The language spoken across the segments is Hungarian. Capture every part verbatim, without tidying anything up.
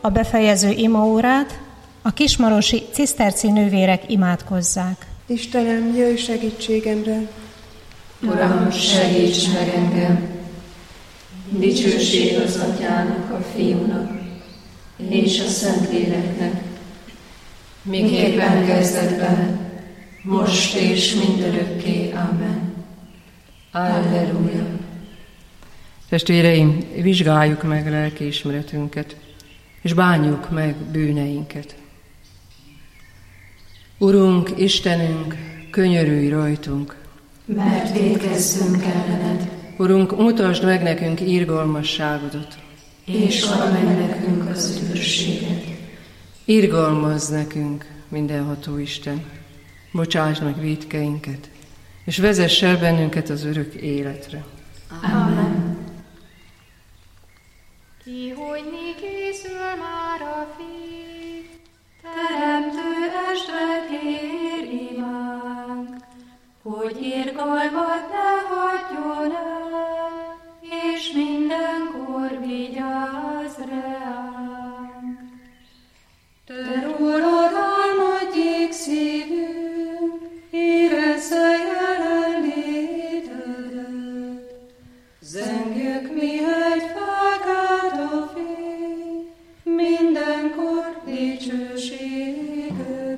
a befejező imaórát a kismarosi ciszterci nővérek imádkozzák. Istenem, jöjj segítségemre! Uram, segíts meg engem! Dicsőség az Atyának, a Fiúnak és a Szentléleknek, miképpen kezdetben, most és mindörökké. Amen. Alleluja. Testvéreim, vizsgáljuk meg lelkiismeretünket, és bánjuk meg bűneinket. Urunk, Istenünk, könyörülj rajtunk, mert vétkezzünk ellened. Urunk, mutasd meg nekünk irgalmasságodat, és add meg nekünk az üdvösséget. Irgalmazz nekünk, mindenható Isten, bocsásd meg vétkeinket, és vezess el bennünket az örök életre. Amen. Kihogyni készül már a Fiú, teremtő estre kér imánk, hogy irgalmat ne hagyjon el, és mindenkor vigyázz ránk. Te rólad álmodjék szívünk, érezze jelenlétedet, zengjük mihegy felkelt a fény, mindenkor dicsőségedet.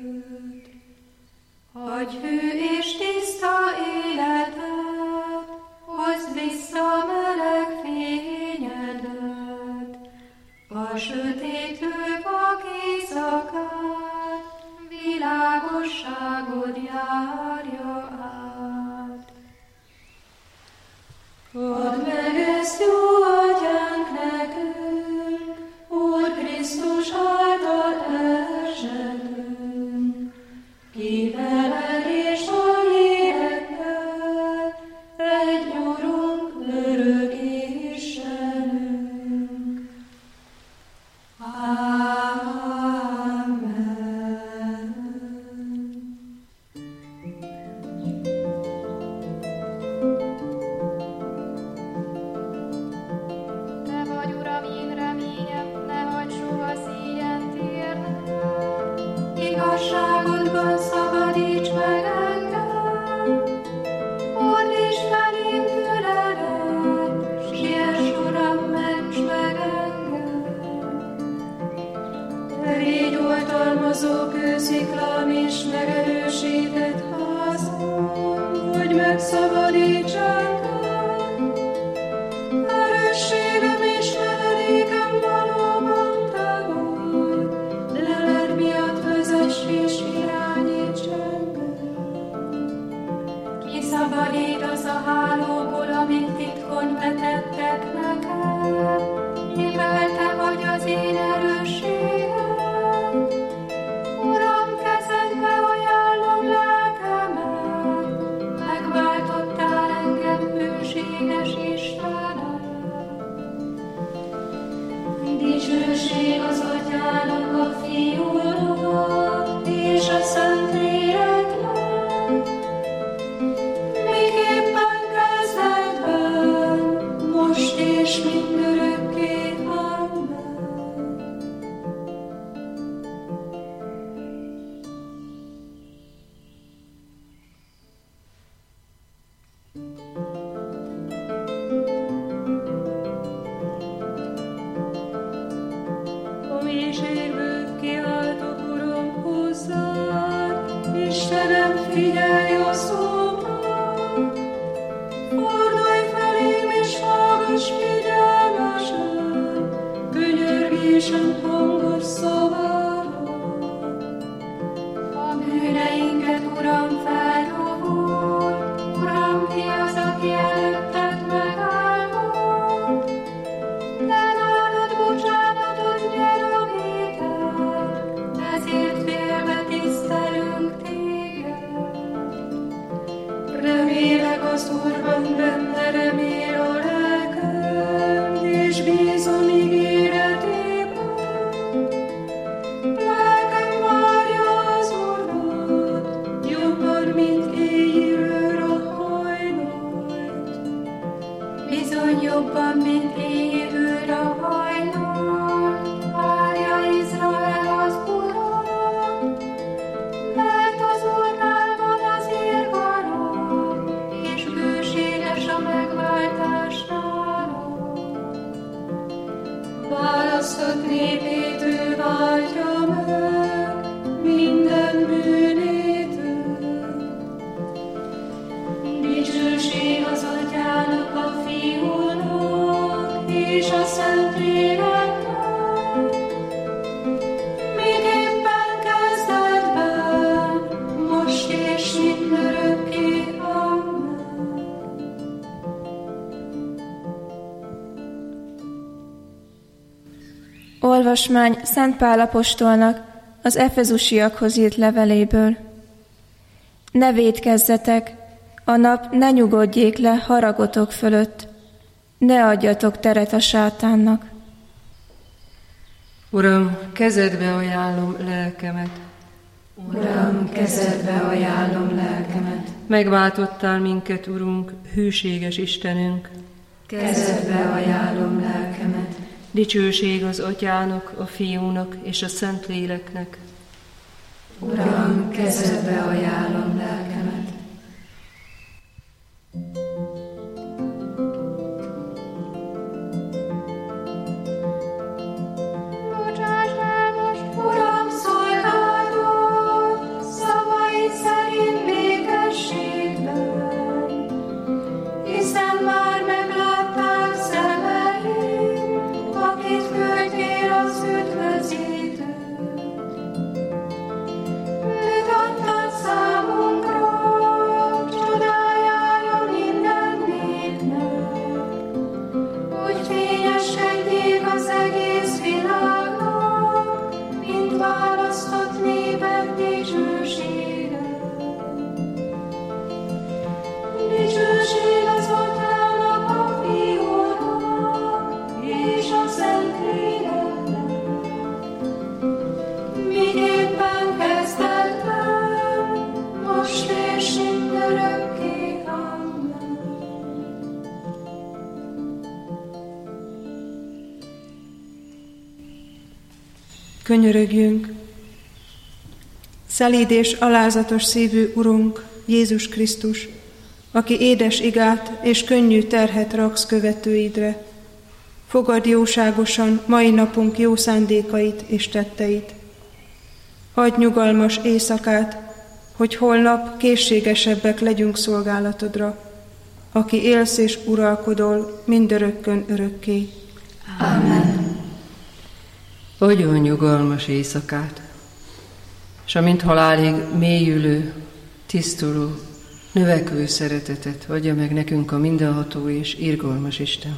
Adj hű és tiszta életet, hozd vissza meleg fényedet, a sötétlő vak éjszakát, világosságod járja át. Add meg ezt, jó Atyánk, nekünk, Úr Krisztus által esetünk, ki veled és a lélekkel, egy Urunk, örök Istenünk. Amen. Te vagy, Uram, én reményem, ne hagyd soha szíjjent érnem. Igazságodban szabadíts meg engem, fordíts felém füledet, siess, Uram, ments meg engem. Te légy oltalmazó kősziklám és megerősített házam, hogy megszabadíts engem. Erősségem és menedékem valóban te vagy, leled miatt vezess és irányíts engem. Kiszabadítasz a hálóból, amit titkon vetettek nekem, mivel te vagy az én erősségem. Uram, kezedbe ajánlom lelkemet, megváltottál engem, hűséges Istenem. Dicsőség az Atyának, a Fiúnak és a Szentléleknek, miképpen kezdetben, most és mindörökké. Amen. A mélységből kiáltok, Uram, hozzád, Istenem, figyelj a szómra. Fordulj felém és hallgass figyelmesen, könyörgésem hangos szavára. A bűneinket, Uram, feldobol, Uram, ki az, aki előtted megállott? De nálad bocsánatot nyer a vétek, ezért félve tisztelünk téged. Remélek az Úrban, benne remél a lelkem, és bízom ígéretében. választott népét ő váltja meg minden bűnétől. Dicsőség az Atyának, a Fiúnak és a Szentléleknek, miképpen kezdetben, most és mindörökké. Amen. Olvasmány Szent Pál apostolnak az efezusiakhoz írt leveléből. Ne vétkezzetek, a nap ne nyugodjék le haragotok fölött, ne adjatok teret a sátánnak. Uram, kezedbe ajánlom lelkemet. Uram, kezedbe ajánlom lelkemet. Megváltottál minket, Urunk, hűséges Istenünk. Kezedbe ajánlom lelkemet. Dicsőség az Atyának, a Fiúnak és a Szentléleknek. Uram, kezedbe ajánlom lelkemet. Bocsáss el most, Uram, szolgálod szavaid szerint békességben, hiszen már meglátták szemeim, akit küldjél az üdvözítőt. Őt adtad számunkra, csodájára minden népnek, hogy fényeskedjék az egész világnak, mint választott népek dicsősége. Dicsőség az Atyának, a Fiúnak és a Szentléleknek, miképpen kezdetben, most és mindörökké. Amen. Könyörögjünk! Szelíd és alázatos szívű Urunk, Jézus Krisztus, aki édes igát és könnyű terhet raksz követőidre, fogadd jóságosan mai napunk jó szándékait és tetteit. Adj nyugalmas éjszakát, hogy holnap készségesebbek legyünk szolgálatodra, aki élsz és uralkodol mindörökkön örökké. Amen. Adjon nyugalmas éjszakát, s amint halálig mélyülő, tisztuló, növekvő szeretetet adja meg nekünk a mindenható és irgalmas Isten.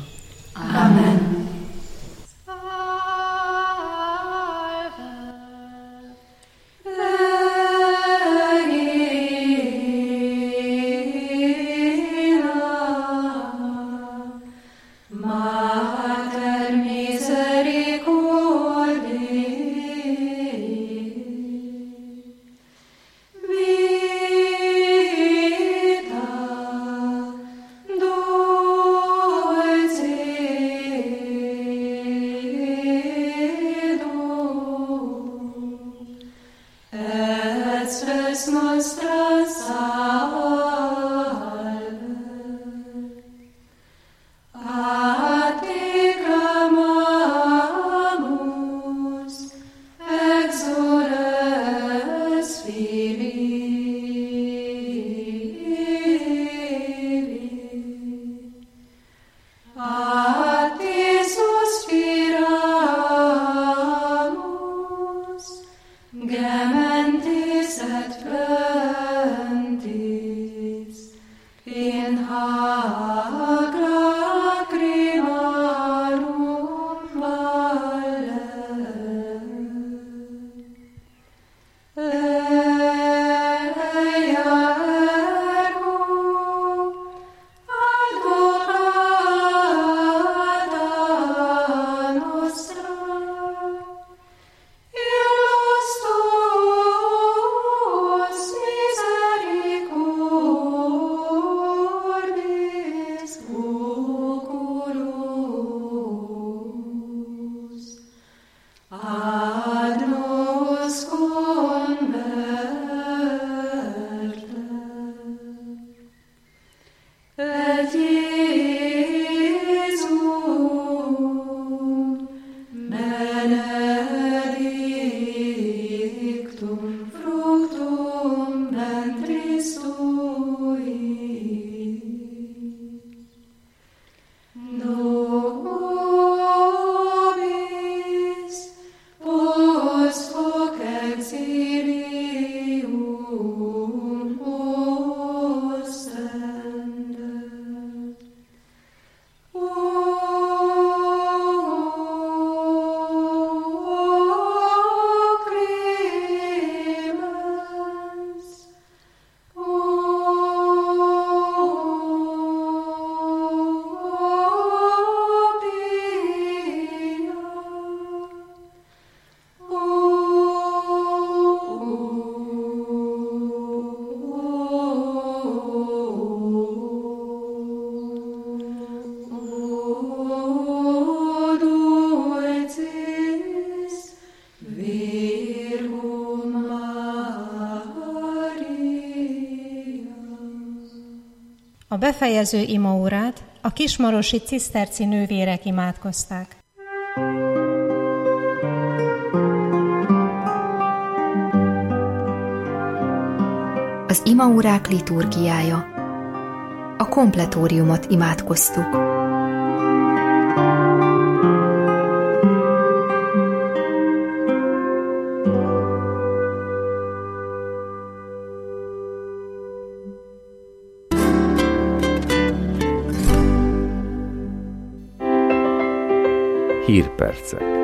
Amen. Mert A befejező imaórát a kismarosi ciszterci nővérek imádkozták. Az imaórák liturgiája. A kompletóriumot imádkoztuk. Hírpercek.